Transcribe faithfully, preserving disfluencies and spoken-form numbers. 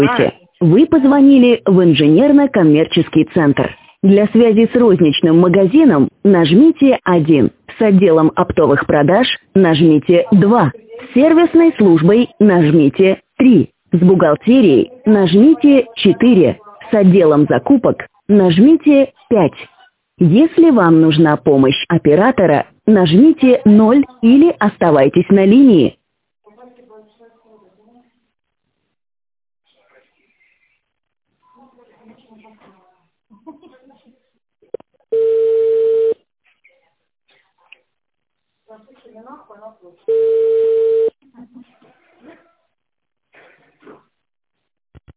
Здравствуйте. Вы позвонили в инженерно-коммерческий центр. Для связи с розничным магазином нажмите один. С отделом оптовых продаж нажмите два. С сервисной службой нажмите три. С бухгалтерией нажмите четыре. С отделом закупок нажмите пять. Если вам нужна помощь оператора, нажмите ноль или оставайтесь на линии.